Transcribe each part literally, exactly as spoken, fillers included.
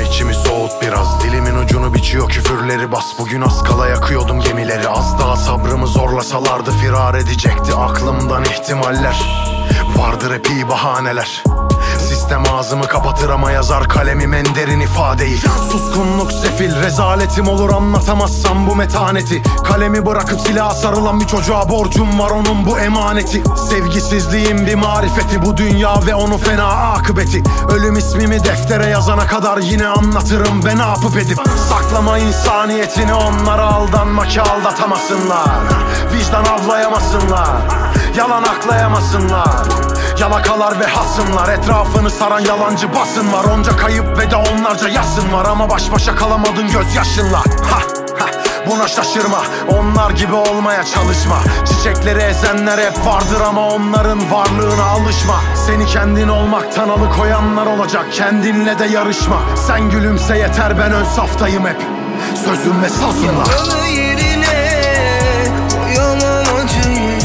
içimi soğut biraz. Dilimin ucunu biçiyor küfürleri bas. Bugün az kala yakıyordum gemileri. Az daha sabrımı zorlasalardı firar edecekti aklımdan ihtimaller. Vardır epey bahaneler. Sistem ağzımı kapatır ama yazar kalemim en derin ifadeyi. Suskunluk sefil, rezaletim olur anlatamazsam bu metaneti. Kalemi bırakıp silaha sarılan bir çocuğa borcum var, onun bu emaneti. Sevgisizliğin bir marifeti bu dünya ve onu fena akıbeti. Ölüm ismimi deftere yazana kadar yine anlatırım ben ne yapıp edip. Saklama insaniyetini, onlara aldanma ki aldatamasınlar. Vicdan avlayamasınlar, yalan aklayamasınlar. Yalakalar ve hasımlar, etrafını saran yalancı basın var. Onca kayıp ve de onlarca yasın var ama baş başa kalamadın gözyaşınla. Ha, ha, buna şaşırma, onlar gibi olmaya çalışma. Çiçekleri ezenler hep vardır ama onların varlığına alışma. Seni kendin olmaktan alıkoyanlar olacak, kendinle de yarışma. Sen gülümse yeter, ben ön saftayım hep sözüm ve sazımla. Yaralı yerine koyamam acıyı,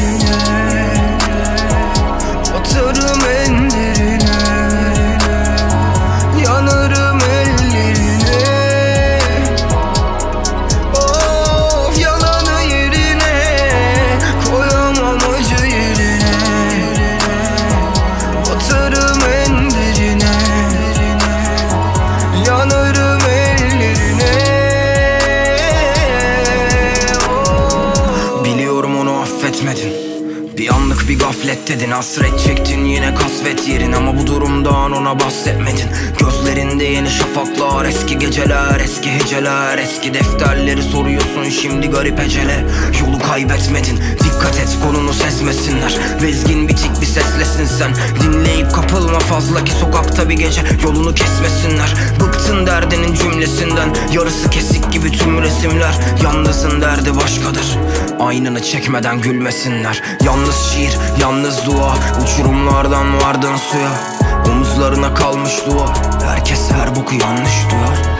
atarım en derine, yanarım ellerine. Of, yalanı yerine koyamam acı yerine, atarım en derine, yanarım ellerine. Oh. Biliyorum onu affetmedin, bir anlık bir gaflet dedin, hasret çektin yine kasvet yerin. Ama bu durumdan ona bahsetmedin. Gözlerinde yeni şafaklar, eski geceler, eski heceler. Eski defterleri soruyorsun şimdi garip ecele. Yolu kaybetmedin, dikkat et konunu sezmesinler. Vezgin bitik bir seslesin sen, dinleyip kapılma fazla ki sokakta bir gece yolunu kesmesinler. Bıktın derdinin cümlesinden, yarısı kesik gibi tüm resimler. Yalnızın derdi başkadır, aynını çekmeden gülmesinler. Yalnız şiir, yalnız dua, uçurumlardan vardın suya. Omuzlarına kalmış duvar, herkes her boku yanlış duyar.